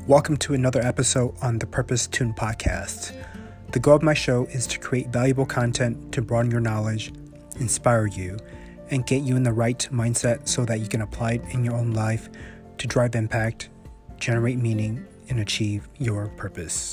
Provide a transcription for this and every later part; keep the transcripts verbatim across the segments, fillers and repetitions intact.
Welcome to another episode on the Purpose Tuned podcast. The goal of my show is to create valuable content to broaden your knowledge, inspire you, and get you in the right mindset so that you can apply it in your own life to drive impact, generate meaning, and achieve your purpose.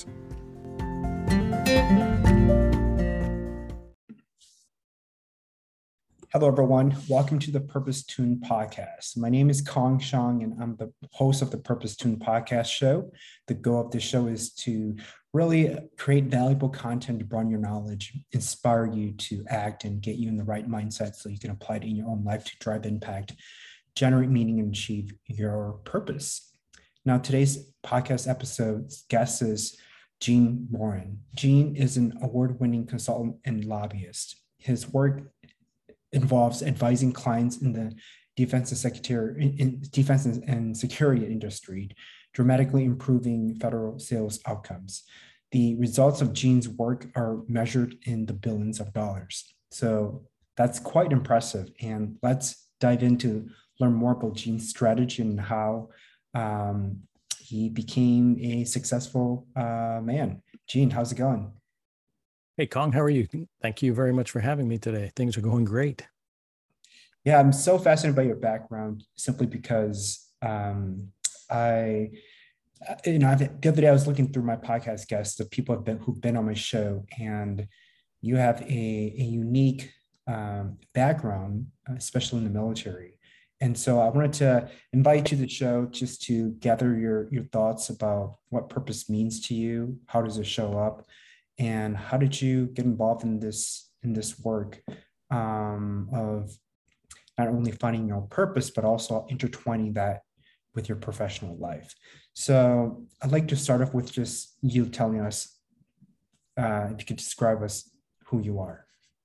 Hello, everyone. Welcome to the Purpose Tuned podcast. My name is Kong Shang, and I'm the host of the Purpose Tuned podcast show. The goal of this show is to really create valuable content to broaden your knowledge, inspire you to act, and get you in the right mindset so you can apply it in your own life to drive impact, generate meaning, and achieve your purpose. Now, today's podcast episode's guest is Gene Warren. Gene is an award-winning consultant and lobbyist. His work involves advising clients in the defense and secretary in, in defense and security industry, dramatically improving federal sales outcomes. The results of Gene's work are measured in the billions of dollars. So that's quite impressive. And let's dive into learn more about Gene's strategy and how um, he became a successful uh, man. Gene, how's it going? Hey, Kong, how are you? Thank you very much for having me today. Things are going great. Yeah, I'm so fascinated by your background simply because um, I, you know, the other day I was looking through my podcast guests, the people have been, who've been on my show, and you have a, a unique um, background, especially in the military. And so I wanted to invite you to the show just to gather your, your thoughts about what purpose means to you. How does it show up? And how did you get involved in this in this work um, of not only finding your purpose, but also intertwining that with your professional life? So I'd like to start off with just you telling us, uh, if you could describe us who you are.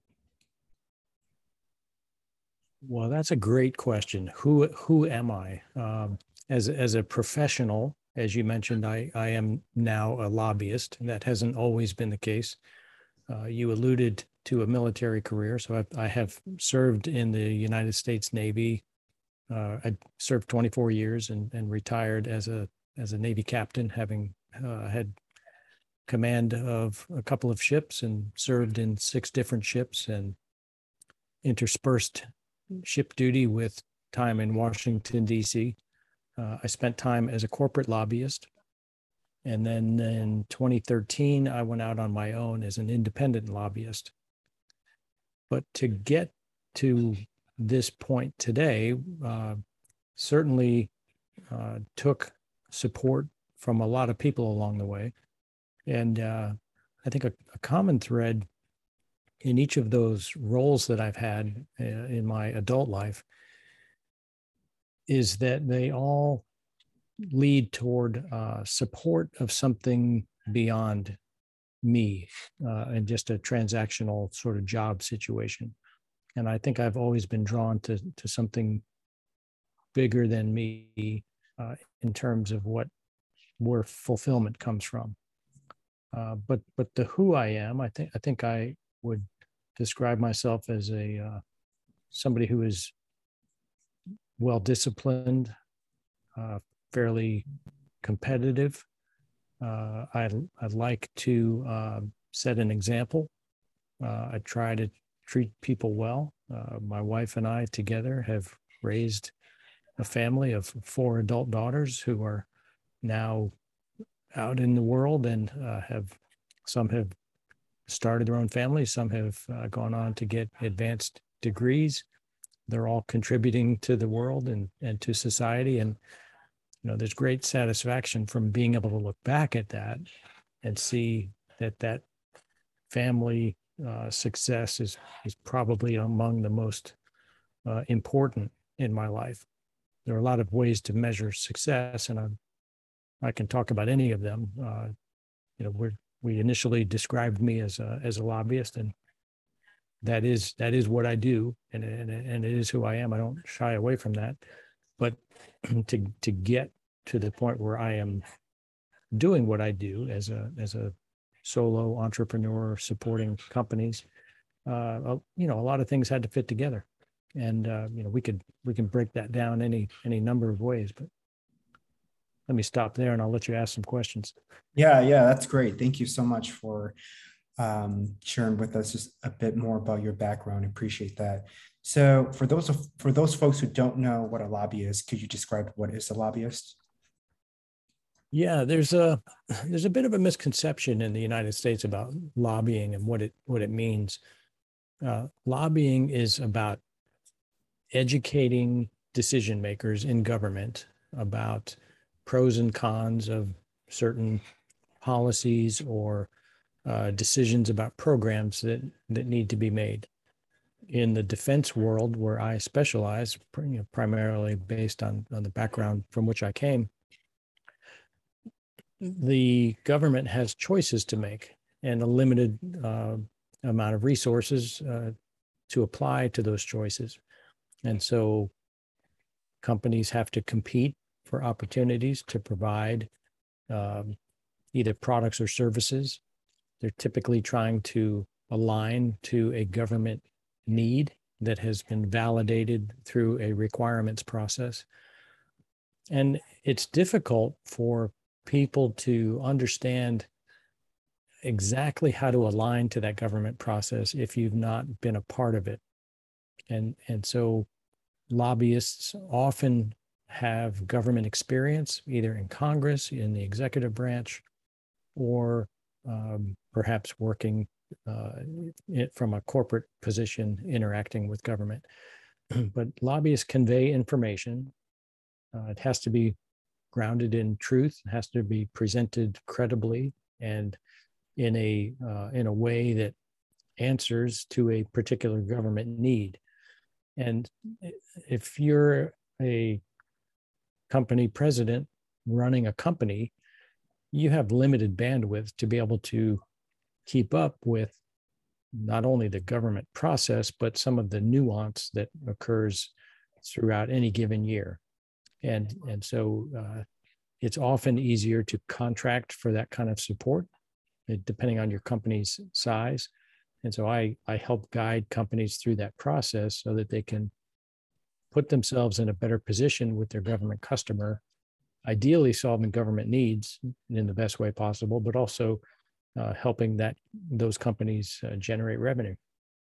Well, that's a great question. Who who am I? Um, as as a professional, as you mentioned, I, I am now a lobbyist, and that hasn't always been the case. Uh, you alluded to a military career. So I, I have served in the United States Navy. Uh, I served twenty-four years and, and retired as a as a Navy captain, having uh, had command of a couple of ships and served in six different ships and interspersed ship duty with time in Washington, D C. Uh, I spent time as a corporate lobbyist. And then in twenty thirteen, I went out on my own as an independent lobbyist. But to get to this point today, uh, certainly uh, took support from a lot of people along the way. And uh, I think a, a common thread in each of those roles that I've had uh, in my adult life is that they all lead toward uh, support of something beyond me uh, and just a transactional sort of job situation. And I think I've always been drawn to, to something bigger than me uh, in terms of what where fulfillment comes from. Uh, but but the who I am, I think I think I would describe myself as a uh, somebody who is well disciplined, uh, fairly competitive. Uh, I I like to uh, set an example. Uh, I try to treat people well. Uh, my wife and I together have raised a family of four adult daughters who are now out in the world and uh, have some have started their own families. Some have uh, gone on to get advanced degrees. They're all contributing to the world and, and to society. And you know, there's great satisfaction from being able to look back at that and see that that family uh, success is is probably among the most uh, important in my life. There are a lot of ways to measure success, and I, I can talk about any of them. Uh, you know, we we initially described me as a as a lobbyist, and that is that is what I do, and and and it is who I am. I don't shy away from that. But to to get to the point where I am doing what I do as a as a solo entrepreneur supporting companies, uh, you know, a lot of things had to fit together, and uh, you know, we could we can break that down any any number of ways. But let me stop there and I'll let you ask some questions. Yeah, yeah, that's great. Thank you so much for um, sharing with us just a bit more about your background. Appreciate that. So, for those of, for those folks who don't know what a lobbyist, could you describe what is a lobbyist? Yeah, there's a there's a bit of a misconception in the United States about lobbying and what it what it means. Uh, lobbying is about educating decision makers in government about pros and cons of certain policies or uh, decisions about programs that that need to be made. In the defense world, where I specialize, you know, primarily based on on the background from which I came, the government has choices to make and a limited uh, amount of resources uh, to apply to those choices. And so companies have to compete for opportunities to provide um, either products or services. They're typically trying to align to a government need that has been validated through a requirements process. And it's difficult for people to understand exactly how to align to that government process if you've not been a part of it. And, and so lobbyists often have government experience, either in Congress, in the executive branch, or um, perhaps working uh, it, from a corporate position interacting with government. But lobbyists convey information. Uh, it has to be grounded in truth, it has to be presented credibly and in a uh, in a way that answers to a particular government need. And if you're a company president running a company, you have limited bandwidth to be able to keep up with not only the government process, but some of the nuance that occurs throughout any given year. And, and so uh, it's often easier to contract for that kind of support, depending on your company's size. And so I, I help guide companies through that process so that they can put themselves in a better position with their government customer, ideally solving government needs in the best way possible, but also uh, helping that those companies uh, generate revenue.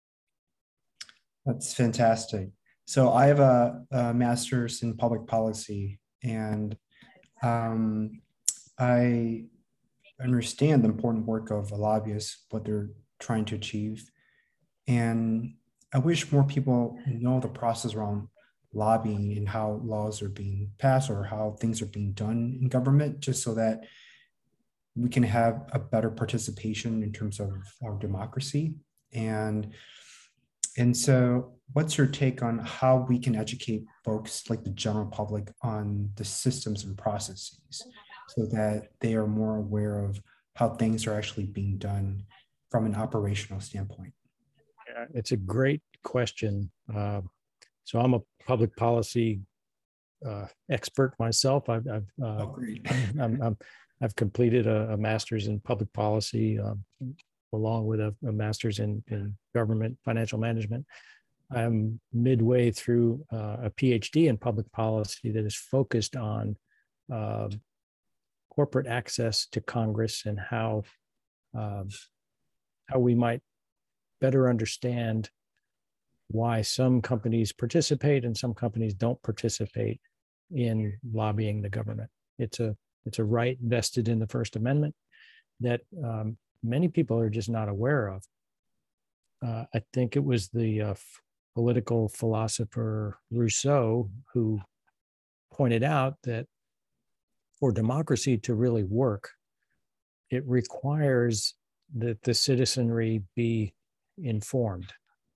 That's fantastic. So I have a, a master's in public policy, and um, I understand the important work of a lobbyist, what they're trying to achieve. And I wish more people know the process around lobbying and how laws are being passed or how things are being done in government, just so that we can have a better participation in terms of our democracy. And, and so what's your take on how we can educate folks like the general public on the systems and processes so that they are more aware of how things are actually being done from an operational standpoint? Yeah, it's a great question. Uh, so I'm a public policy uh, expert myself. I've, I've, uh, Oh, great. I'm, I'm, I've completed a, a master's in public policy, um, along with a, a master's in, in government financial management. I'm midway through uh, a PhD in public policy that is focused on uh, corporate access to Congress and how uh, how we might better understand why some companies participate and some companies don't participate in lobbying the government. It's a it's a right vested in the First Amendment that um, many people are just not aware of. Uh, I think it was the uh, political philosopher Rousseau who pointed out that for democracy to really work, it requires that the citizenry be informed.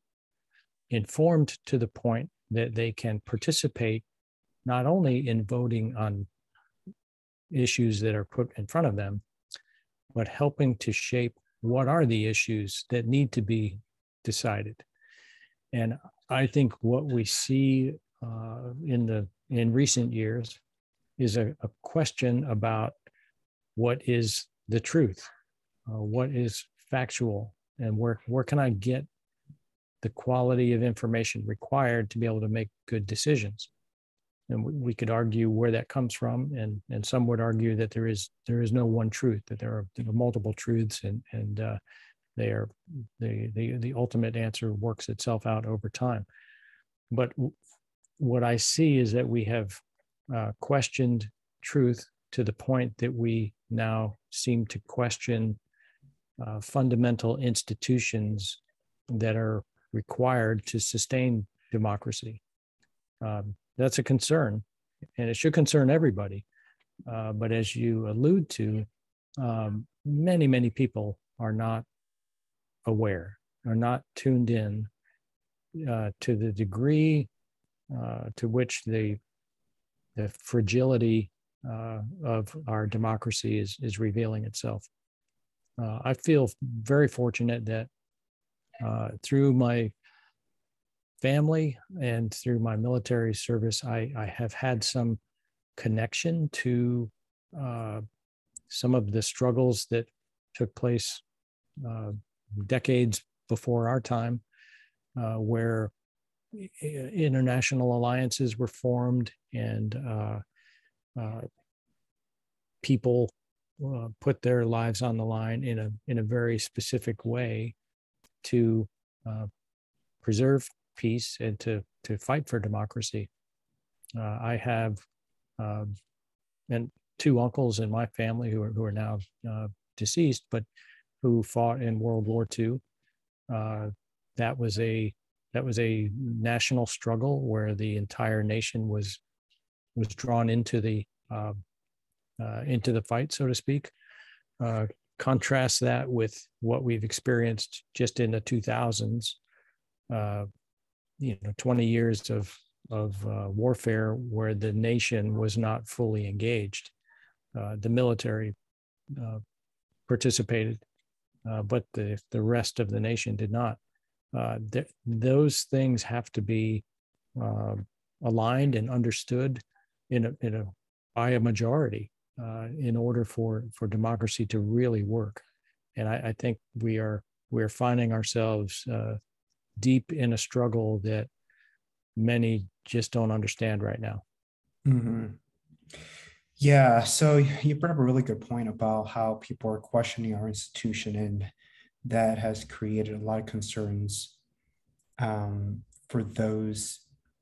Informed to the point that they can participate not only in voting on issues that are put in front of them, but helping to shape what are the issues that need to be decided. And I think what we see uh, in the in recent years is a, a question about what is the truth, uh, what is factual, and where where can I get the quality of information required to be able to make good decisions. and we, we could argue where that comes from, and and some would argue that there is there is no one truth, that there are, there are multiple truths, and and uh, they are the the the ultimate answer works itself out over time. But w- what I see is that we have uh, questioned truth to the point that we now seem to question uh, fundamental institutions that are required to sustain democracy. Um, that's a concern, and it should concern everybody. Uh, but as you allude to, um, many, many people are not aware, are not tuned in uh, to the degree uh, to which the, the fragility uh, of our democracy is, is revealing itself. Uh, I feel very fortunate that uh, through my family and through my military service, I, I have had some connection to uh, some of the struggles that took place uh, decades before our time, uh, where international alliances were formed, and uh, uh, people uh, put their lives on the line in a in a very specific way to uh, preserve peace and to to fight for democracy. Uh, I have uh, and two uncles in my family who are who are now uh, deceased, but who fought in World War Two. Uh, that was a that was a national struggle where the entire nation was was drawn into the uh, uh, into the fight, so to speak. Uh, contrast that with what we've experienced just in the two thousands. Uh, you know, twenty years of of uh, warfare where the nation was not fully engaged. Uh, the military uh, participated, uh, but the the rest of the nation did not. Uh, th- those things have to be uh, aligned and understood in a, in a by a majority uh, in order for for democracy to really work. And I, I think we are we're finding ourselves uh, deep in a struggle that many just don't understand right now. Mm-hmm. Yeah, so you brought up a really good point about how people are questioning our institution, and that has created a lot of concerns um, for those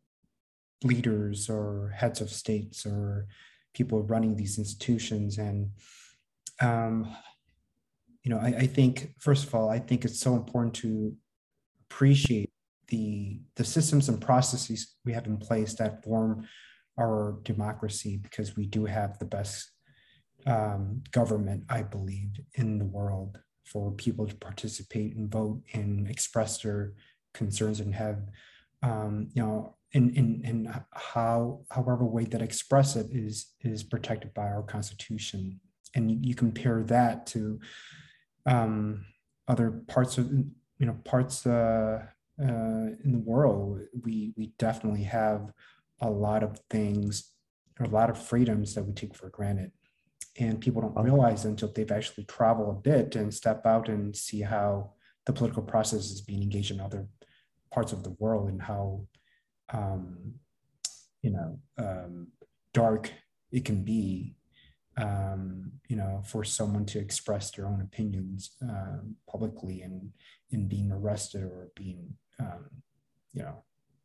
leaders or heads of states or people running these institutions. And um, you know, I, I think, first of all, I think it's so important to appreciate the the systems and processes we have in place that form our democracy, because we do have the best um, government, I believe, in the world for people to participate and vote and express their concerns and have, um, you know, in, in, in how, however way that express it is, is protected by our Constitution. And you, you compare that to um, other parts of, you know, parts uh, uh, in the world, we, we definitely have a lot of things, or a lot of freedoms that we take for granted. And people don't realize until they've actually traveled a bit and step out and see how the political process is being engaged in other parts of the world, and how, um, you know, um, dark it can be, um, you know, for someone to express their own opinions um, publicly, and in being arrested or being, um, you know,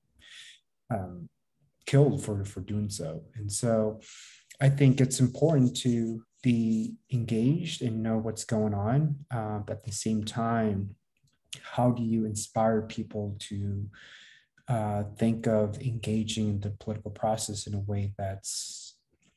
um, killed for for doing so. And so I think it's important to be engaged and know what's going on, uh, but at the same time, how do you inspire people to uh, think of engaging in the political process in a way that's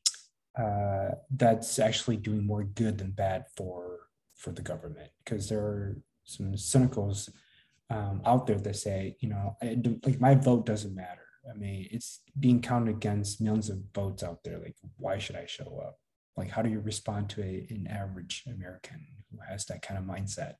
uh, that's actually doing more good than bad for for the government? Because there are some cynicals um, out there that say, you know, I, like my vote doesn't matter. I mean, it's being counted against millions of votes out there. Like, why should I show up? Like, how do you respond to a, an average American who has that kind of mindset?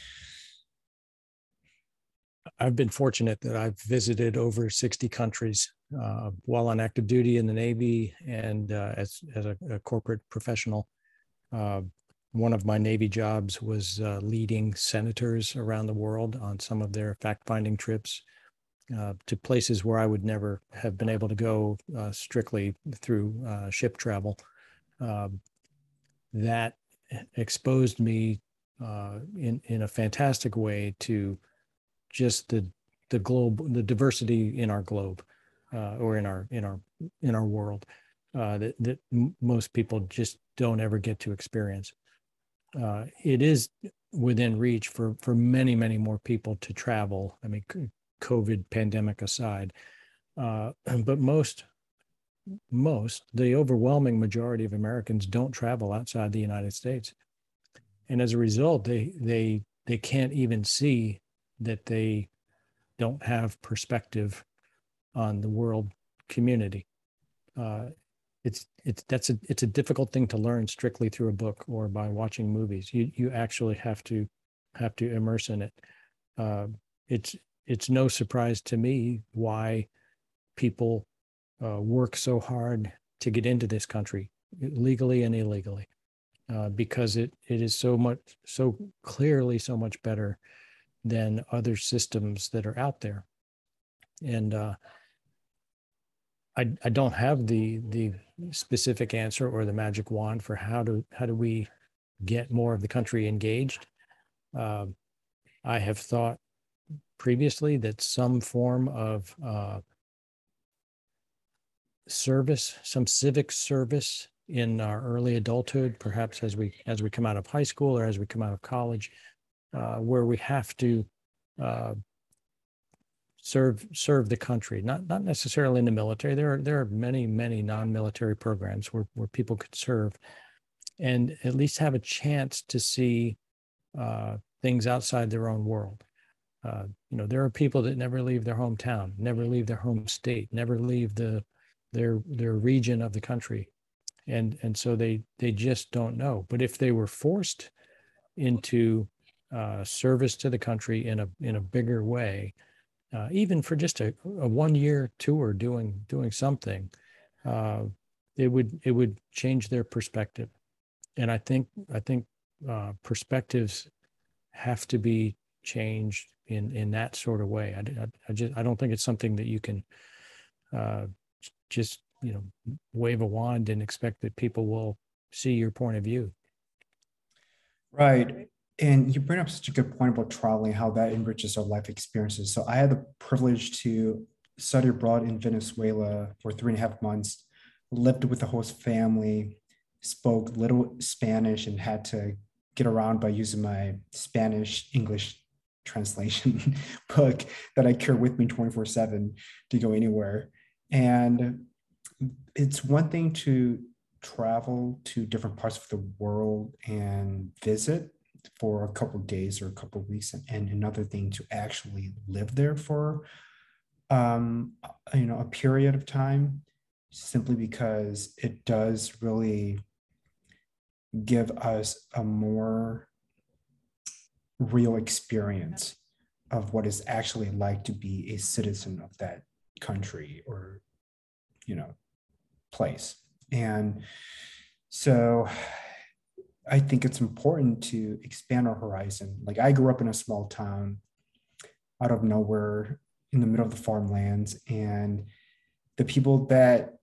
I've been fortunate that I've visited over sixty countries uh, while on active duty in the Navy, and uh, as, as a, a corporate professional. Uh, one of my Navy jobs was uh, leading senators around the world on some of their fact-finding trips. uh, to places where I would never have been able to go uh, strictly through uh, ship travel. Um, that exposed me uh, in in a fantastic way to just the the globe, the diversity in our globe, uh, or in our in our in our world, uh, that that m- most people just don't ever get to experience. Uh, it is within reach for for many many more people to travel. I mean, COVID pandemic aside, uh, but most most the overwhelming majority of Americans don't travel outside the United States, and as a result, they they they can't even see that they don't have perspective on the world community. Uh, it's it's that's a it's a difficult thing to learn strictly through a book or by watching movies. You you actually have to have to immerse in it. Uh, it's it's no surprise to me why people uh, work so hard to get into this country, legally and illegally, uh, because it it is so much so clearly so much better than other systems that are out there. And uh, I, I don't have the the specific answer or the magic wand for how to how do we get more of the country engaged. Uh, I have thought previously that some form of uh, service, some civic service in our early adulthood, perhaps as we as we come out of high school or as we come out of college, uh, where we have to uh, serve serve the country, not not necessarily in the military. There are there are many many non-military programs where where people could serve and at least have a chance to see uh, things outside their own world. Uh, you know, there are people that never leave their hometown, never leave their home state, never leave the their their region of the country, and and so they they just don't know. But if they were forced into uh, service to the country in a in a bigger way, uh, even for just a, a one year tour doing doing something, uh, it would it would change their perspective. And I think I think uh, perspectives have to be changed in in that sort of way. I, I, I just I don't think it's something that you can uh, just you know wave a wand and expect that people will see your point of view. Right. And you bring up such a good point about traveling, how that enriches our life experiences. So I had the privilege to study abroad in Venezuela for three and a half months, lived with the host family, spoke little Spanish, and had to get around by using my Spanish English translation book that I carry with me twenty-four seven to go anywhere. And it's one thing to travel to different parts of the world and visit for a couple of days or a couple of weeks, and another thing to actually live there for um, you know a period of time, simply because it does really give us a more real experience of what it's actually like to be a citizen of that country or you know place. And so I think it's important to expand our horizon. Like I grew up in a small town out of nowhere in the middle of the farmlands, and the people that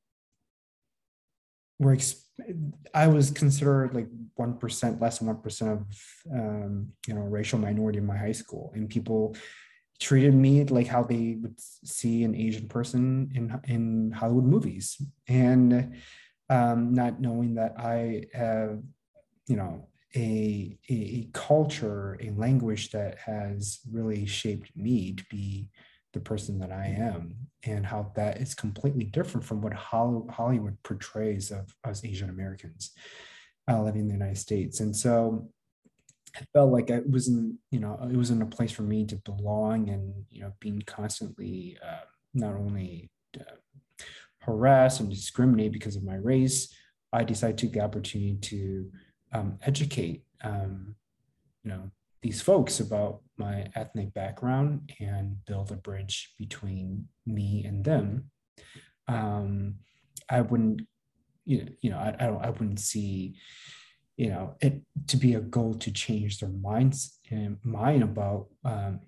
were, I was considered like one percent, less than one percent of, um, you know, racial minority in my high school. And people treated me like how they would see an Asian person in, in Hollywood movies. And um, not knowing that I have, you know, a, a culture, a language that has really shaped me to be the person that I am, and how that is completely different from what Hollywood portrays of us Asian Americans uh, living in the United States. And so I felt like I was in, you know, it was in a place for me to belong, and, you know, being constantly uh, not only uh, harassed and discriminated because of my race, I decided to take the opportunity to um, educate, um, you know, these folks about my ethnic background and build a bridge between me and them. Um, I wouldn't, you know, you know, I, I don't, I wouldn't see, you know, it to be a goal to change their minds and mind about, um,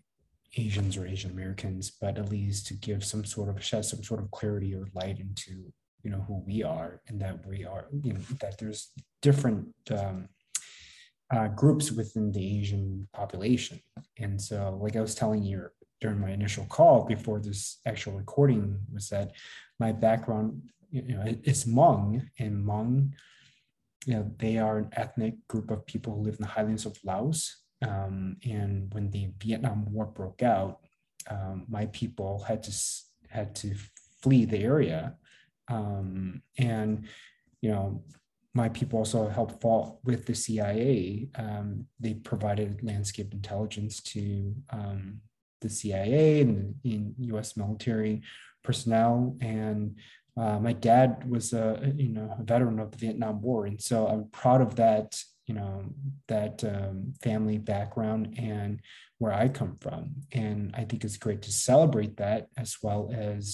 Asians or Asian Americans, but at least to give some sort of shed some sort of clarity or light into, you know, who we are, and that we are, you know, that there's different um, uh, groups within the Asian population. And so, like I was telling you during my initial call before this actual recording, was that my background, you know, is Hmong, and Hmong, you know, they are an ethnic group of people who live in the highlands of Laos. Um, and when the Vietnam War broke out, um, my people had to had to flee the area, um, and you know, my people also helped fought with the C I A. Um, they provided landscape intelligence to um, the C I A and in U S military personnel. And uh, my dad was a, you know, a veteran of the Vietnam War, and so I'm proud of that, you know, that um, family background and where I come from. And I think it's great to celebrate that, as well as,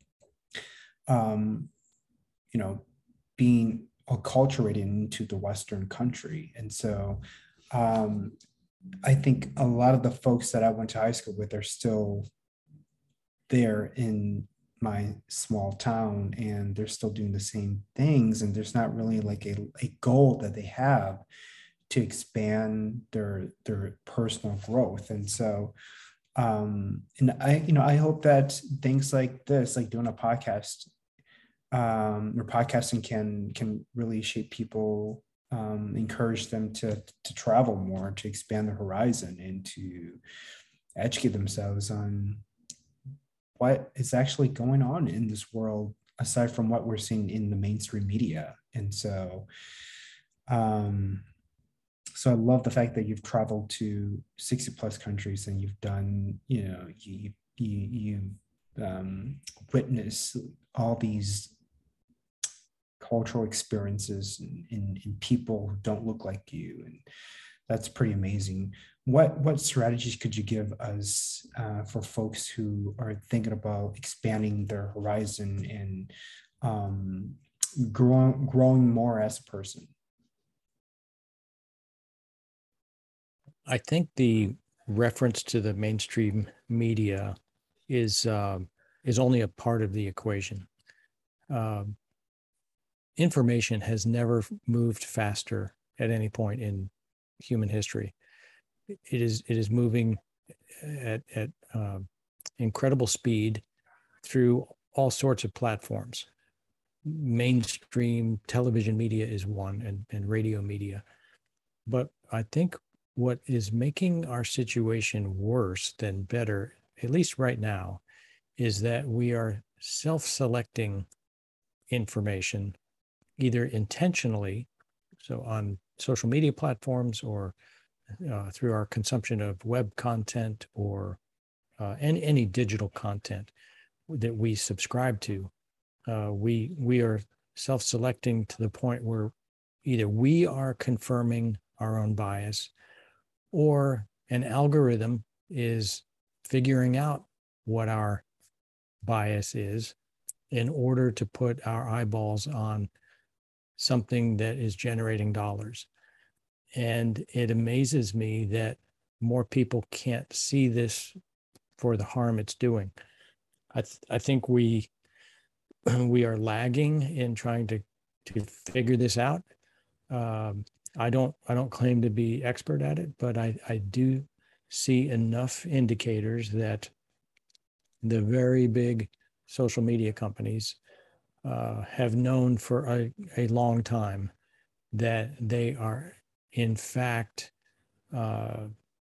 um, you know, being acculturated into the Western country. And so um, I think a lot of the folks that I went to high school with are still there in my small town, and they're still doing the same things. And there's not really like a, a goal that they have to expand their their personal growth. And so um and I, you know, I hope that things like this, like doing a podcast, um, or podcasting, can can really shape people, um, encourage them to to travel more, to expand their horizon, and to educate themselves on what is actually going on in this world, aside from what we're seeing in the mainstream media. And so, um, so I love the fact that you've traveled to sixty plus countries, and you've done, you know, you you you um, witness all these cultural experiences in, in, in people who don't look like you, and that's pretty amazing. What what strategies could you give us uh, for folks who are thinking about expanding their horizon and um, growing growing more as a person? I think the reference to the mainstream media is uh, is only a part of the equation. Uh, information has never moved faster at any point in human history. It is it is moving at at uh, incredible speed through all sorts of platforms. Mainstream television media is one, and, and radio media. But I think what is making our situation worse than better, at least right now, is that we are self-selecting information, either intentionally, so on social media platforms, or uh, through our consumption of web content, or uh, any, any digital content that we subscribe to. Uh, we we are self-selecting to the point where either we are confirming our own bias, or an algorithm is figuring out what our bias is in order to put our eyeballs on something that is generating dollars. And it amazes me that more people can't see this for the harm it's doing. I th- I think we we are lagging in trying to to figure this out. Um, I don't I don't claim to be expert at it, but I, I do see enough indicators that the very big social media companies uh, have known for a, a long time that they are in fact uh,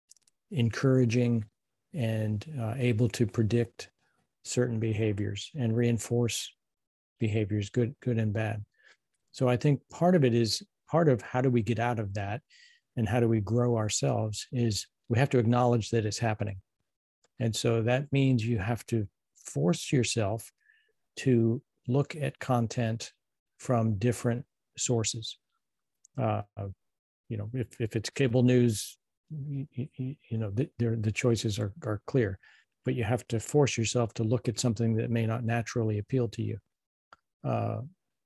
encouraging and uh, able to predict certain behaviors and reinforce behaviors, good good and bad. So I think part of it is, part of how do we get out of that and how do we grow ourselves, is we have to acknowledge that it's happening. And so that means you have to force yourself to look at content from different sources. Uh, you know, if, if it's cable news, you, you, you know, the, the choices are, are clear, but you have to force yourself to look at something that may not naturally appeal to you. Uh,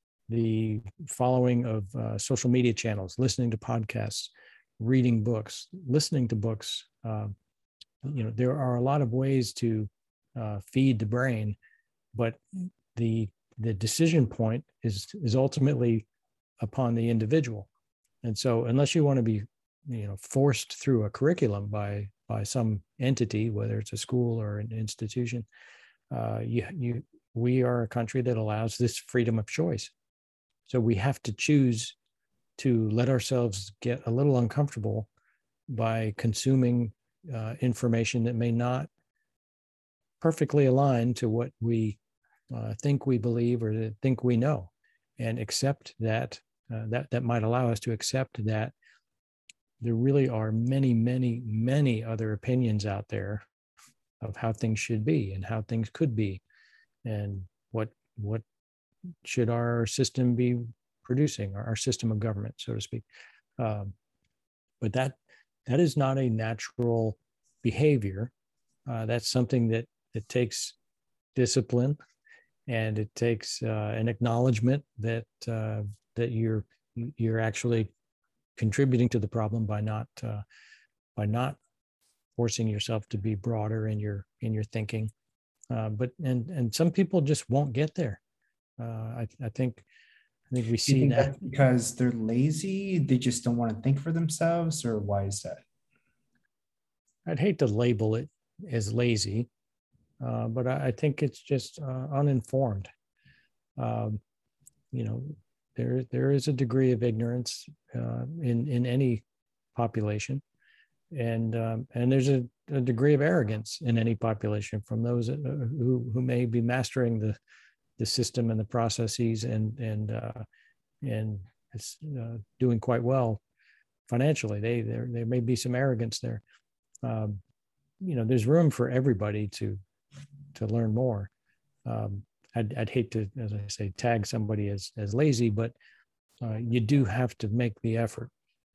the following of uh, social media channels, listening to podcasts, reading books, listening to books, uh, you know, there are a lot of ways to uh, feed the brain, but the the decision point is is ultimately upon the individual. And so, unless you want to be, you know, forced through a curriculum by by some entity, whether it's a school or an institution, uh, you you we are a country that allows this freedom of choice. So we have to choose to let ourselves get a little uncomfortable by consuming uh, information that may not perfectly align to what we uh, think we believe or think we know, and accept that uh, that that might allow us to accept that there really are many, many, many other opinions out there of how things should be and how things could be, and what what should our system be producing, our, our system of government, so to speak. Um, but that that is not a natural behavior. Uh, that's something that that takes discipline, and it takes uh, an acknowledgement that uh, that you're you're actually contributing to the problem by not uh, by not forcing yourself to be broader in your in your thinking. Uh, but and and some people just won't get there. Uh, I, I think I think we Do you see think that. that's because they're lazy? They just don't want to think for themselves, or why is that? I'd hate to label it as lazy, uh, but I, I think it's just uh, uninformed. Um, you know, there there is a degree of ignorance uh, in in any population, and um, and there's a, a degree of arrogance in any population from those who who may be mastering the the system and the processes, and and uh, and it's uh, doing quite well financially. They there there may be some arrogance there. Um, you know, there's room for everybody to to learn more. Um, I'd, I'd hate to, as I say, tag somebody as as lazy, but uh, you do have to make the effort.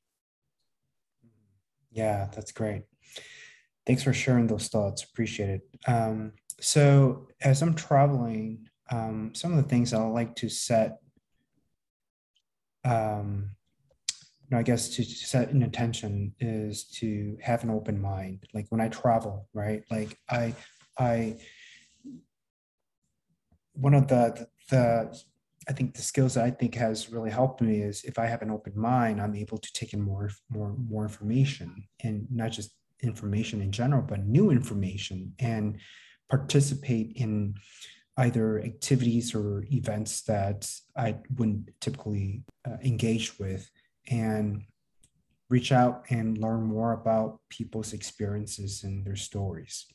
Yeah, that's great. Thanks for sharing those thoughts. Appreciate it. Um, so as I'm traveling, um, some of the things I like to set, um, you know, I guess to set an intention is to have an open mind. Like when I travel, right? Like I, I, one of the, the, I think the skills that I think has really helped me is if I have an open mind, I'm able to take in more, more, more information, and not just information in general, but new information, and participate in either activities or events that I wouldn't typically uh, engage with, and reach out and learn more about people's experiences and their stories.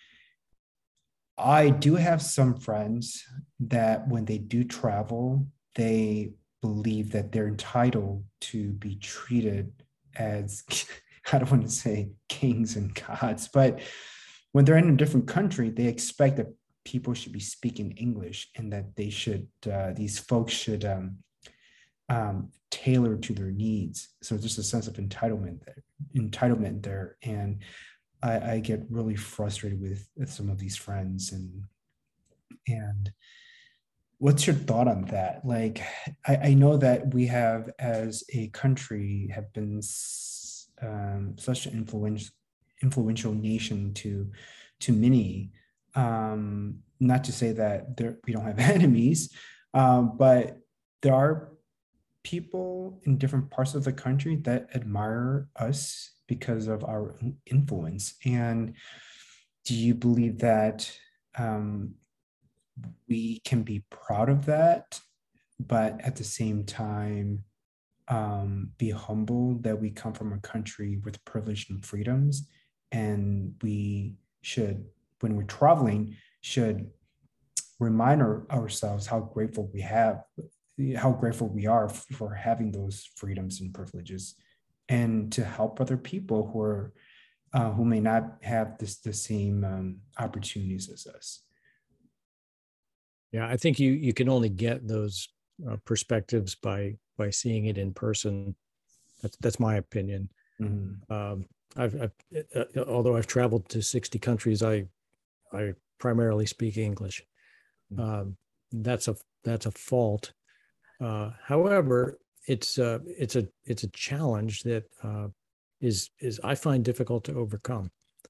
I do have some friends that when they do travel, they believe that they're entitled to be treated as, I don't want to say kings and gods, but when they're in a different country, they expect that people should be speaking English, and that they should, uh, these folks should um, um, tailor to their needs. So there's a sense of entitlement there, entitlement there. And I, I get really frustrated with, with some of these friends. And and what's your thought on that? Like, I, I know that we have, as a country, have been um, such an influential influential nation to to many. Um, not to say that there, we don't have enemies, um, but there are people in different parts of the country that admire us because of our influence. And do you believe that um, we can be proud of that, but at the same time um, be humble that we come from a country with privilege and freedoms, and we should, when we're traveling, should remind our, ourselves how grateful we have, how grateful we are for having those freedoms and privileges, and to help other people who are uh, who may not have this the same um, opportunities as us. Yeah, I think you you can only get those uh, perspectives by by seeing it in person. That's that's my opinion. Mm-hmm. Um, I've, I've uh, although I've traveled to sixty countries, I I primarily speak English. Um, that's a that's a fault. Uh, however, it's uh, it's a it's a challenge that uh, is is I find difficult to overcome.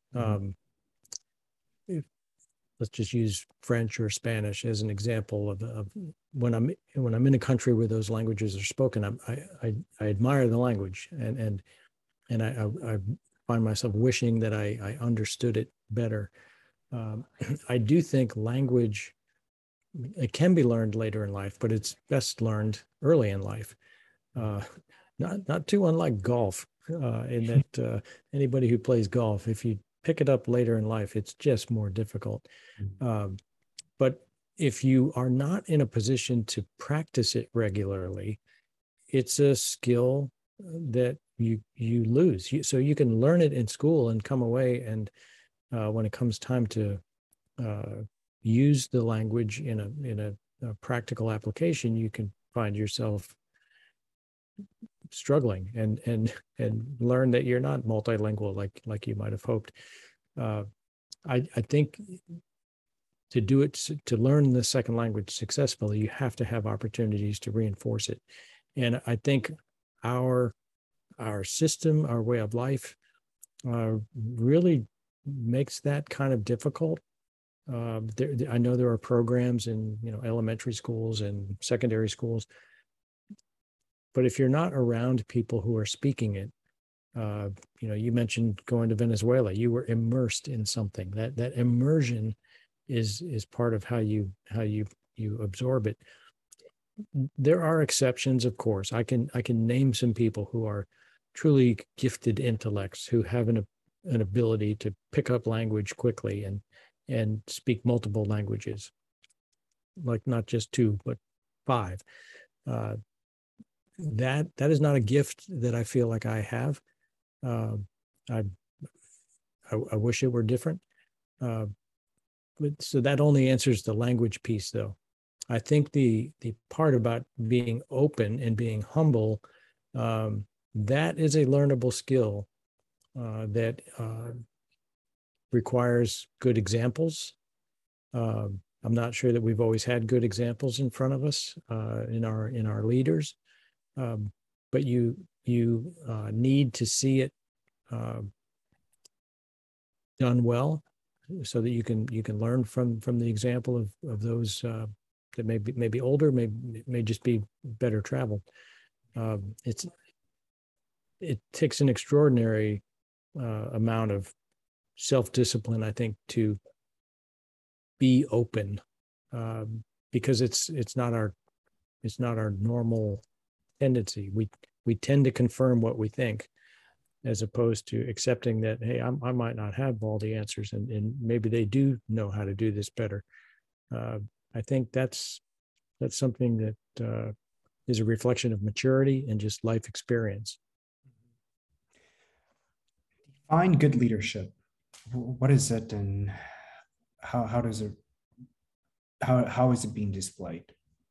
Um, if, let's just use French or Spanish as an example of, of when I'm when I'm in a country where those languages are spoken. I I, I admire the language, and and and I, I, I find myself wishing that I, I understood it better. Um, I do think language, it can be learned later in life, but it's best learned early in life. Uh, not not too unlike golf, uh, in that uh, anybody who plays golf, if you pick it up later in life, it's just more difficult. Um, but if you are not in a position to practice it regularly, it's a skill that you you lose. You, so you can learn it in school and come away, and uh, when it comes time to uh, use the language in a in a, a practical application, you can find yourself struggling and and and learn that you're not multilingual like like you might have hoped. Uh, I I think to do it, to learn the second language successfully, you have to have opportunities to reinforce it. And I think our our system, our way of life, uh, really makes that kind of difficult. Uh, there, I know there are programs in, you know, elementary schools and secondary schools, but if you're not around people who are speaking it, uh, you know, you mentioned going to Venezuela, you were immersed in something. That that immersion is is part of how you how you you absorb it. There are exceptions, of course. I can I can name some people who are truly gifted intellects who have an an ability to pick up language quickly and and speak multiple languages, like not just two but five. Uh, that that is not a gift that I feel like I have. Uh, I, I I wish it were different. Uh, but so that only answers the language piece, though. I think the the part about being open and being humble, um, that is a learnable skill uh, that uh, requires good examples. Uh, I'm not sure that we've always had good examples in front of us uh, in our in our leaders, um, but you you uh, need to see it uh, done well, so that you can you can learn from from the example of of those uh, that may be maybe older, may may just be better traveled. Um, it's it takes an extraordinary uh, amount of self-discipline, I think, to be open, um, because it's it's not our it's not our normal tendency. We we tend to confirm what we think, as opposed to accepting that, hey, I'm, I might not have all the answers, and, and maybe they do know how to do this better. Uh, I think that's that's something that uh, is a reflection of maturity and just life experience. Define good leadership. What is it, and how how does it how how is it being displayed?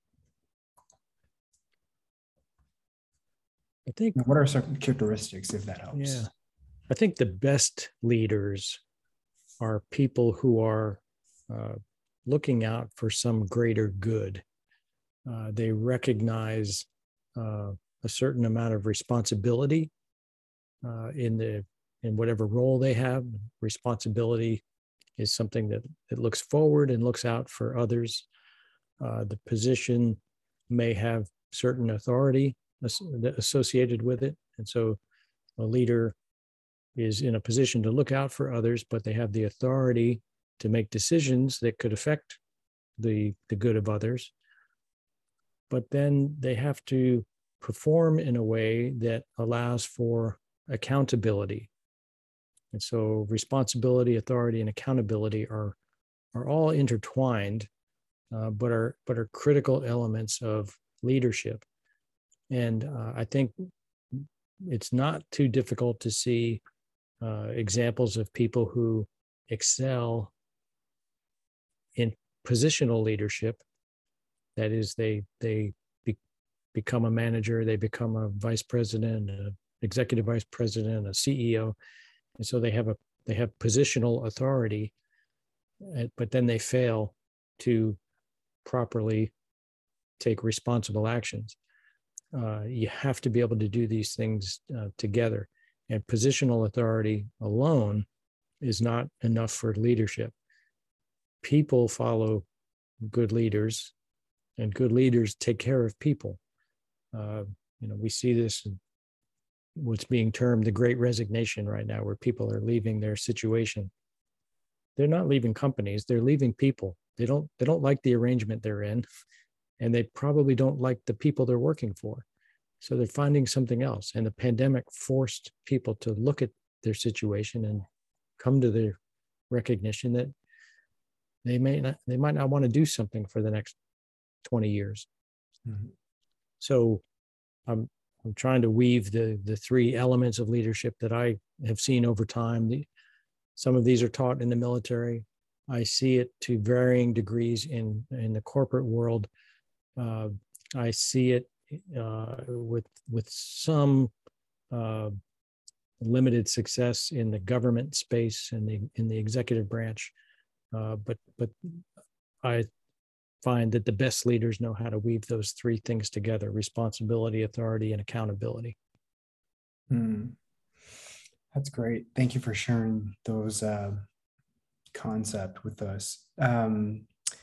I think. What are certain characteristics, if that helps? Yeah, I think the best leaders are people who are uh, looking out for some greater good. Uh, they recognize uh, a certain amount of responsibility uh, in the in whatever role they have. Responsibility is something that, that looks forward and looks out for others. Uh, the position may have certain authority associated with it, and so a leader is in a position to look out for others, but they have the authority to make decisions that could affect the the good of others. But then they have to perform in a way that allows for accountability. And so responsibility, authority, and accountability are are all intertwined, uh, but are but are critical elements of leadership. And uh, I think it's not too difficult to see uh, examples of people who excel in positional leadership. That is, they they be, become a manager, they become a vice president, an executive vice president, a C E O, and so they have a they have positional authority, but then they fail to properly take responsible actions. Uh, you have to be able to do these things uh, together, and positional authority alone is not enough for leadership. People follow good leaders, and good leaders take care of people. Uh, you know, we see this in what's being termed the Great Resignation right now, where people are leaving their situation. They're not leaving companies; they're leaving people. They don't. They don't like the arrangement they're in, and they probably don't like the people they're working for. So they're finding something else. And the pandemic forced people to look at their situation and come to the recognition that they may not. They might not want to do something for the next twenty years. Mm-hmm. So I'm I'm trying to weave the the three elements of leadership that I have seen over time. The, some of these are taught in the military. I see it to varying degrees in in the corporate world. Uh, I see it uh, with with some uh, limited success in the government space and the in the executive branch. Uh, but but I find that the best leaders know how to weave those three things together: responsibility, authority, and accountability. Hmm. That's great. Thank you for sharing those uh, concepts with us. Um,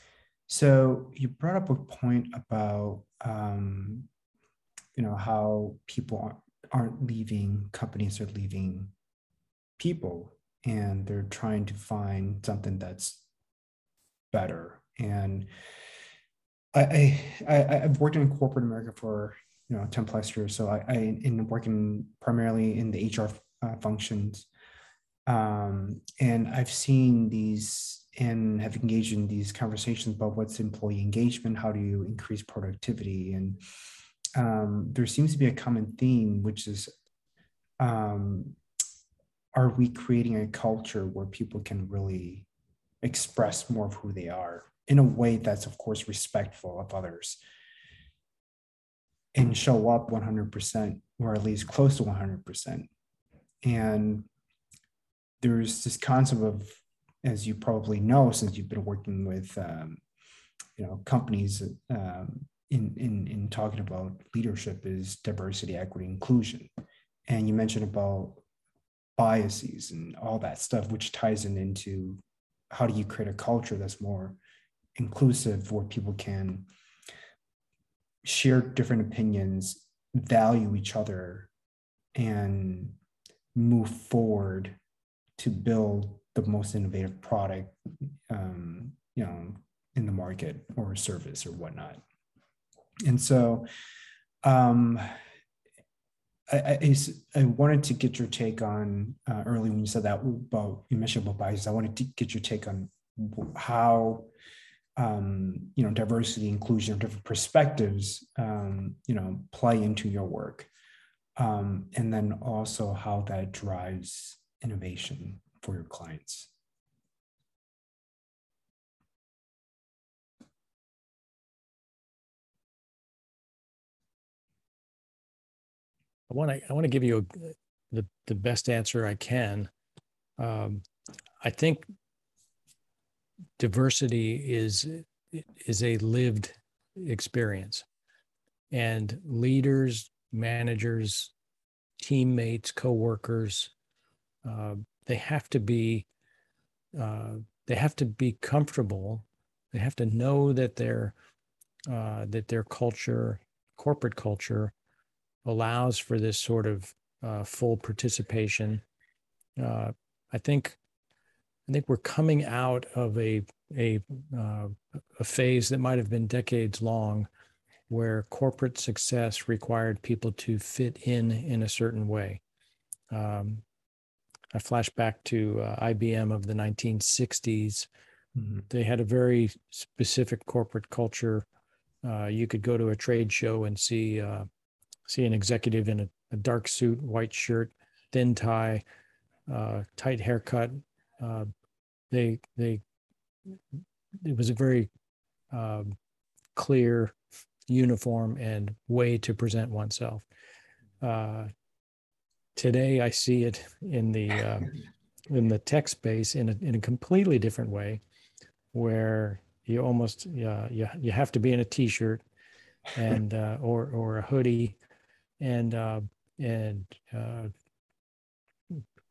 so you brought up a point about, um, you know, how people aren't leaving, companies are leaving people, and they're trying to find something that's better. And I, I, I've worked in corporate America for, you know, ten plus years. So I, I in working primarily in the H R uh, functions. Um, and I've seen these and have engaged in these conversations about what's employee engagement, how do you increase productivity? And um, there seems to be a common theme, which is, um, are we creating a culture where people can really express more of who they are in a way that's, of course, respectful of others and show up one hundred percent or at least close to one hundred percent? And there's this concept of, as you probably know, since you've been working with, um, you know, companies um, in, in, in talking about leadership, is diversity, equity, inclusion. And you mentioned about biases and all that stuff, which ties in into how do you create a culture that's more inclusive, where people can share different opinions, value each other, and move forward to build the most innovative product, um, you know, in the market or service or whatnot. And so um, I, I, I wanted to get your take on, uh, early when you said that about, you mentioned about biases, I wanted to get your take on how, um, you know, diversity, inclusion, or different perspectives, um, you know, play into your work. Um, and then also how that drives innovation for your clients. I want to I want to give you a, the the best answer I can. Um, I think diversity is is a lived experience, and leaders, managers, teammates, coworkers, uh, they have to be uh, they have to be comfortable. They have to know that their uh, that their culture, corporate culture, allows for this sort of uh, full participation. Uh, I think I think we're coming out of a a uh, a phase that might have been decades long, where corporate success required people to fit in in a certain way. Um, I flash back to uh, I B M of the nineteen sixties. Mm-hmm. They had a very specific corporate culture. Uh, you could go to a trade show and see uh, see an executive in a, a dark suit, white shirt, thin tie, uh, tight haircut. Uh, they they it was a very um, clear, uniform, and way to present oneself. Uh, today, I see it in the uh, in the tech space in a in a completely different way, where you almost uh, you you have to be in a t-shirt and uh, or or a hoodie, and uh, and uh,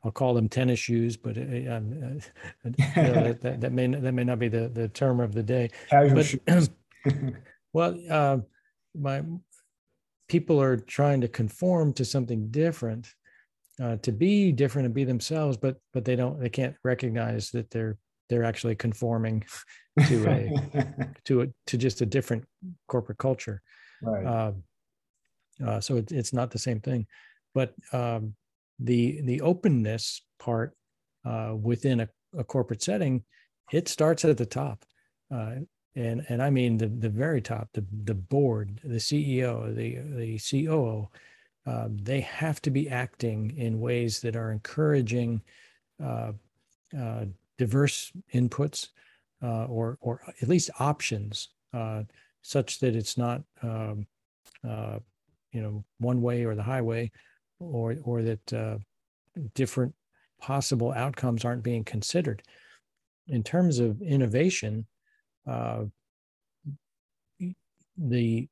I'll call them tennis shoes, but uh, um, uh, you know, that, that that may that may not be the the term of the day. Casual But shoes. well, uh, my people are trying to conform to something different, uh, to be different and be themselves, but but they don't they can't recognize that they're they're actually conforming to a to a to just a different corporate culture. Right. Uh, uh, so it, it's not the same thing, but um, the the openness part uh, within a, a corporate setting, it starts at the top, uh, and and I mean the the very top, the the board, the C E O, the the C O O. Uh, they have to be acting in ways that are encouraging uh, uh, diverse inputs, uh, or or at least options, uh, such that it's not um, uh, you know one way or the highway, or or that uh, different possible outcomes aren't being considered. In terms of innovation, uh, the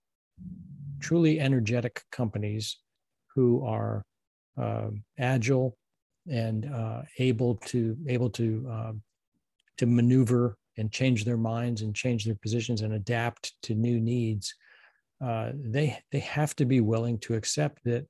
truly energetic companies who are uh, agile and uh, able to able to uh, to maneuver and change their minds and change their positions and adapt to new needs, uh, they they have to be willing to accept that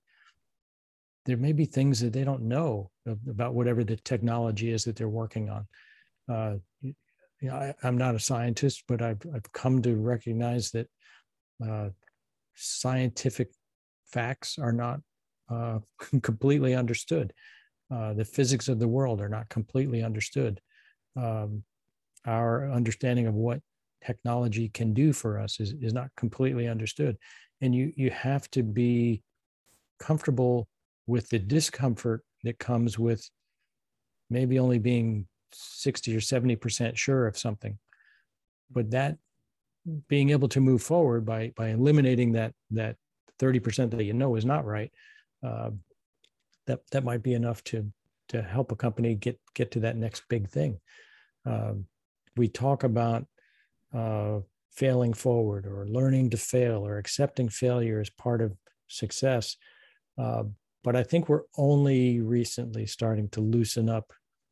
there may be things that they don't know about whatever the technology is that they're working on. Uh, you know, I, I'm not a scientist, but I've I've come to recognize that uh, scientific facts are not uh, completely understood. Uh, the physics of the world are not completely understood. Um, our understanding of what technology can do for us is, is not completely understood. And you, you have to be comfortable with the discomfort that comes with maybe only being sixty or seventy percent sure of something. But that being able to move forward by, by eliminating that, that thirty percent that you know is not right, uh, that, that might be enough to, to help a company get, get to that next big thing. Uh, we talk about uh, failing forward, or learning to fail, or accepting failure as part of success. Uh, but I think we're only recently starting to loosen up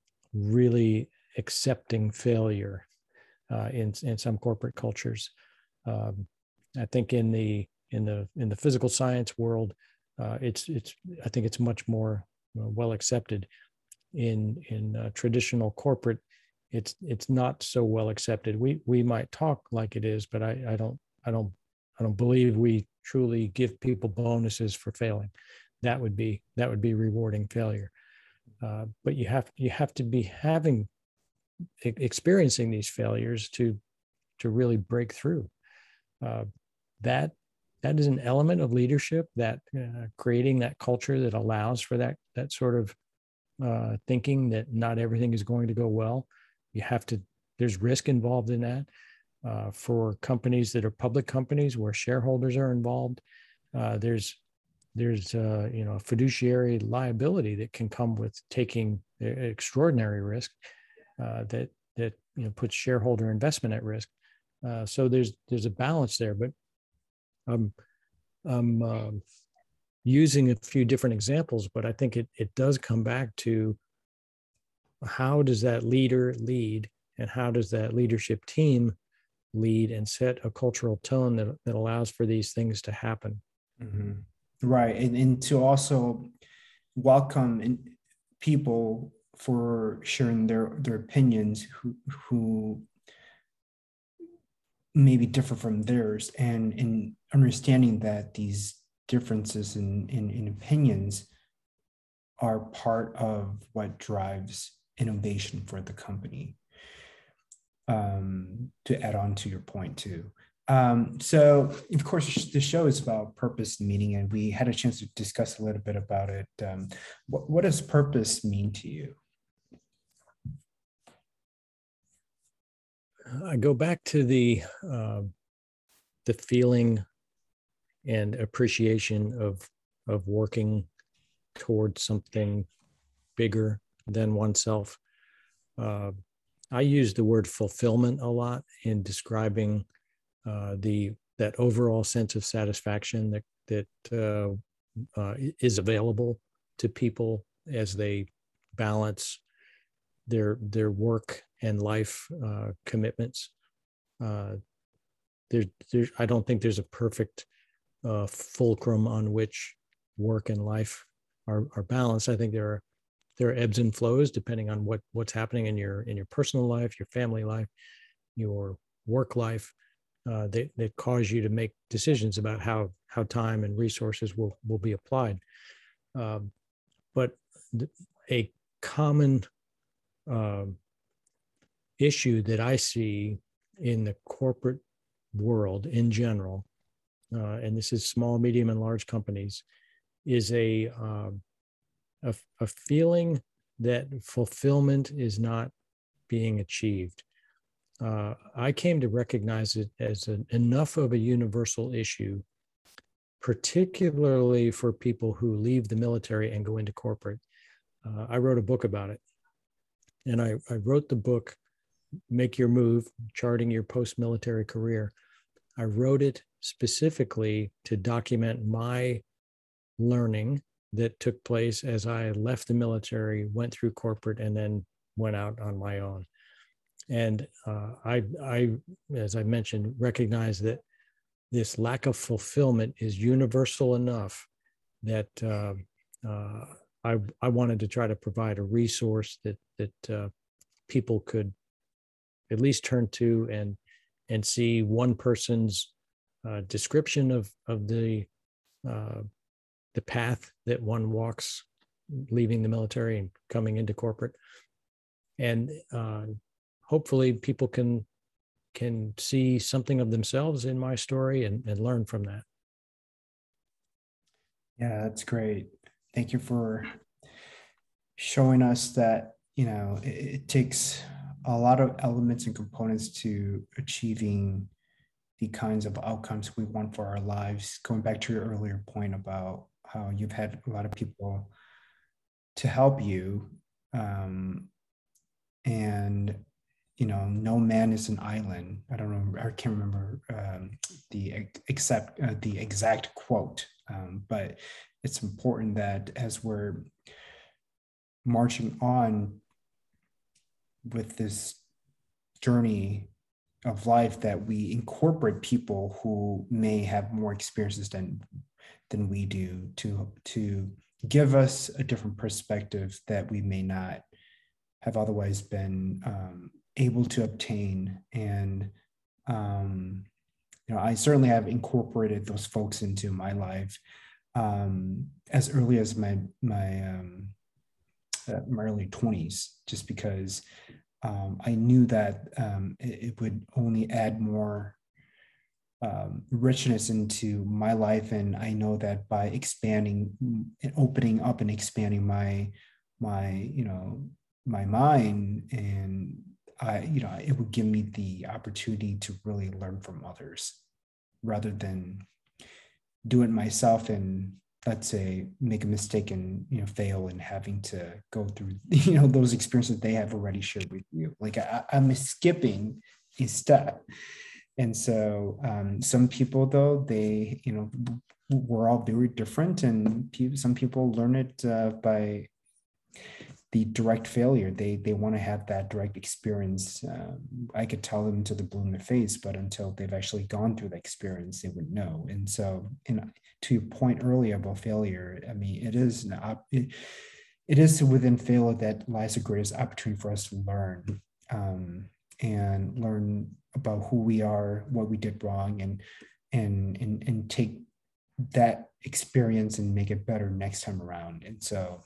really accepting failure uh, in, in some corporate cultures. Um, I think in the in the in the physical science world, uh, it's it's I think it's much more uh, well accepted. In in uh, traditional corporate, it's it's not so well accepted. We we might talk like it is, but I I don't I don't I don't believe we truly give people bonuses for failing. That would be that would be rewarding failure. Uh, but you have you have to be having experiencing these failures to to really break through. Uh, that that is an element of leadership, that uh, creating that culture that allows for that that sort of uh, thinking that not everything is going to go well. You have to. There's risk involved in that. Uh, for companies that are public companies where shareholders are involved, uh, there's there's uh, you know fiduciary liability that can come with taking extraordinary risk uh, that that you know puts shareholder investment at risk. Uh, so there's there's a balance there, but I'm I'm um, using a few different examples, but I think it it does come back to how does that leader lead, and how does that leadership team lead and set a cultural tone that, that allows for these things to happen. Mm-hmm. Right. And, and to also welcome in people for sharing their, their opinions who, who maybe differ from theirs, and in understanding that these differences in, in, in opinions are part of what drives innovation for the company. Um, to add on to your point too. Um, so of course, the show is about purpose and meaning, and we had a chance to discuss a little bit about it. Um, what, what does purpose mean to you? I go back to the uh, the feeling and appreciation of of working towards something bigger than oneself. Uh, I use the word fulfillment a lot in describing uh, the that overall sense of satisfaction that that uh, uh, is available to people as they balance their their work and life uh, commitments. Uh, there, there, I don't think there's a perfect uh, fulcrum on which work and life are, are balanced. I think there are there are ebbs and flows depending on what what's happening in your in your personal life, your family life, your work life. Uh, that, that cause you to make decisions about how how time and resources will will be applied. Um, but a common uh, issue that I see in the corporate world in general, uh, and this is small, medium, and large companies, is a, uh, a a feeling that fulfillment is not being achieved. Uh, I came to recognize it as an, enough of a universal issue, particularly for people who leave the military and go into corporate. Uh, I wrote a book about it. And I, I wrote the book, Make Your Move, Charting Your Post-Military Career. I wrote it specifically to document my learning that took place as I left the military, went through corporate, and then went out on my own. And uh, I, I, as I mentioned, recognize that this lack of fulfillment is universal enough that uh, uh, I, I wanted to try to provide a resource that that uh, people could at least turn to and and see one person's uh, description of of the uh, the path that one walks leaving the military and coming into corporate, and uh, hopefully people can can see something of themselves in my story and, and learn from that. Yeah, that's great. Thank you for showing us that, you know, it, it takes a lot of elements and components to achieving the kinds of outcomes we want for our lives. Going back to your earlier point about how you've had a lot of people to help you, um, and you know, no man is an island. I don't know, I can't remember um, the exact uh, the exact quote, um, but it's important that as we're marching on with this journey of life, that we incorporate people who may have more experiences than than we do, to to give us a different perspective that we may not have otherwise been um, able to obtain. And um, you know, I certainly have incorporated those folks into my life um, as early as my my um, uh, my early twenties, just because um, I knew that um, it, it would only add more um, richness into my life. And I know that by expanding and opening up and expanding my my you know my mind, and I, you know, it would give me the opportunity to really learn from others rather than do it myself and, let's say, make a mistake and, you know, fail and having to go through, you know, those experiences they have already shared with you. Like I, I'm skipping a step. And so um, some people, though, they, you know, we're all very different, and people, some people learn it uh, by the direct failure. They they want to have that direct experience. Um, I could tell them to the blue in the face, but until they've actually gone through the experience, they would know. And so, and to your point earlier about failure, I mean, it is an op- it, it is within failure that lies the greatest opportunity for us to learn um, and learn about who we are, what we did wrong, and and and and take that experience and make it better next time around. And so.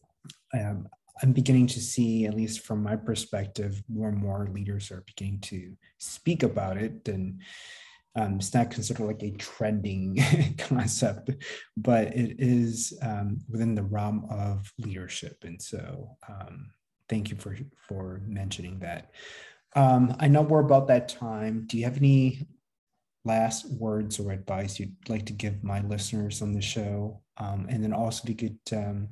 Um, I'm beginning to see, at least from my perspective, more and more leaders are beginning to speak about it. And um, it's not considered like a trending concept, but it is um, within the realm of leadership. And so um, thank you for, for mentioning that. Um, I know we're about that time. Do you have any last words or advice you'd like to give my listeners on the show? Um, and then also if you could um,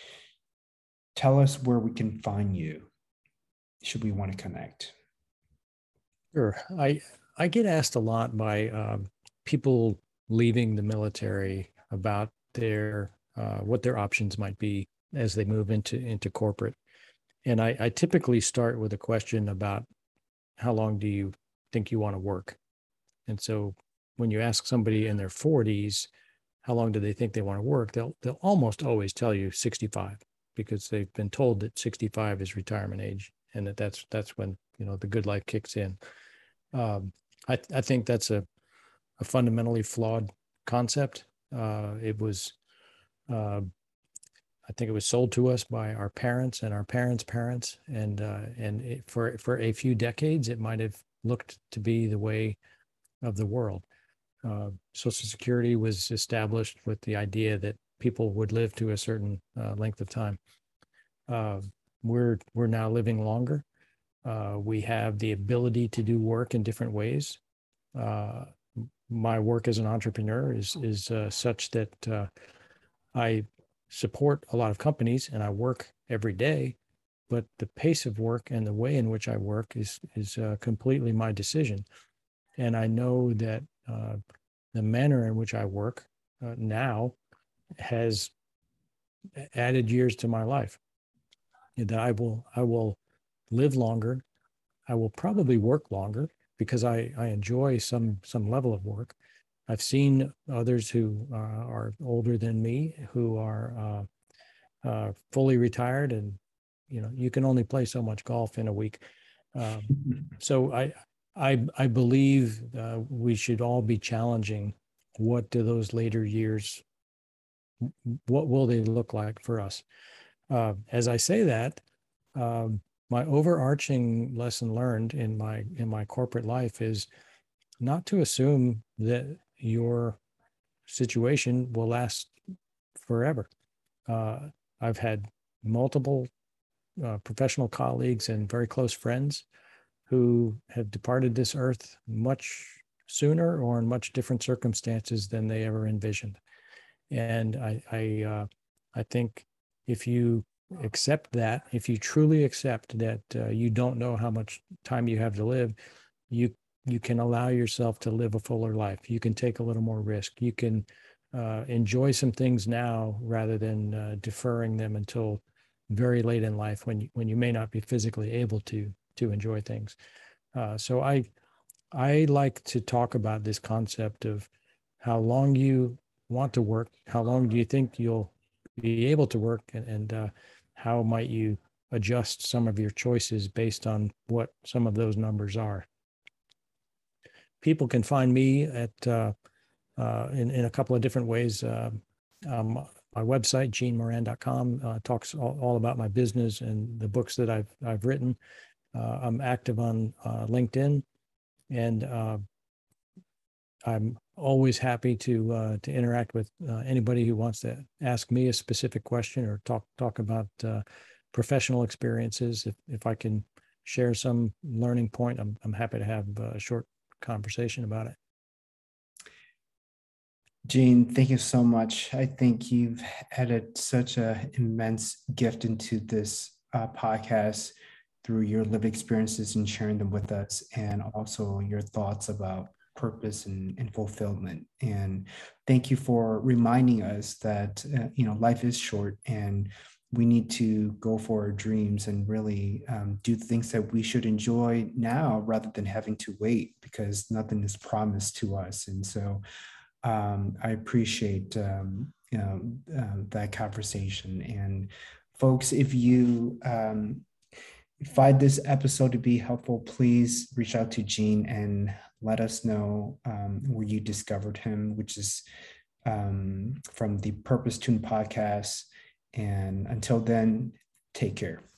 tell us where we can find you should we want to connect. Sure. I I get asked a lot by um, people leaving the military about their uh, what their options might be as they move into, into corporate. And I, I typically start with a question about how long do you think you want to work? And so when you ask somebody in their forties, how long do they think they want to work? They'll, they'll almost always tell you sixty-five, because they've been told that sixty-five is retirement age, and that that's, that's when, you know, the good life kicks in. Um, I, I think that's a, a fundamentally flawed concept. Uh, it was, uh, I think it was sold to us by our parents and our parents' parents, and uh, and it, for for a few decades, it might have looked to be the way of the world. Uh, Social Security was established with the idea that people would live to a certain uh, length of time. Uh, we're we're now living longer. Uh, we have the ability to do work in different ways. Uh, my work as an entrepreneur is is uh, such that uh, I support a lot of companies and I work every day, but the pace of work and the way in which I work is is uh, completely my decision. And I know that uh, the manner in which I work uh, now has added years to my life. That I will I will live longer. I will probably work longer because I I enjoy some some level of work. I've seen others who uh, are older than me who are uh, uh, fully retired, and you know, you can only play so much golf in a week. Um, so I I I believe uh, we should all be challenging, what do those later years, what will they look like for us? Uh, as I say that, um, my overarching lesson learned in my in my corporate life is not to assume that your situation will last forever. Uh, I've had multiple uh, professional colleagues and very close friends who have departed this earth much sooner or in much different circumstances than they ever envisioned. And I, I, uh, I think if you accept that, if you truly accept that uh, you don't know how much time you have to live, you you can allow yourself to live a fuller life. You can take a little more risk. You can uh, enjoy some things now rather than uh, deferring them until very late in life when you, when you may not be physically able to to enjoy things. Uh, so I I like to talk about this concept of how long you want to work, how long do you think you'll be able to work, and, and uh, how might you adjust some of your choices based on what some of those numbers are. People can find me at uh, uh, in, in a couple of different ways. Uh, um, my website, gene moran dot com, uh, talks all, all about my business and the books that I've I've written. Uh, I'm active on uh, LinkedIn, and uh, I'm always happy to uh, to interact with uh, anybody who wants to ask me a specific question or talk talk about uh, professional experiences. If if I can share some learning point, I'm I'm happy to have a short conversation about it. Gene, thank you so much. I think you've added such an immense gift into this uh, podcast through your lived experiences and sharing them with us, and also your thoughts about purpose and, and fulfillment. And thank you for reminding us that uh, you know, life is short, and we need to go for our dreams and really um, do things that we should enjoy now rather than having to wait, because nothing is promised to us. And so um, I appreciate um, you know, uh, that conversation. And folks, if you um, find this episode to be helpful, please reach out to Gene and let us know um, where you discovered him, which is um, from the Purpose Tuned podcast. And until then, take care.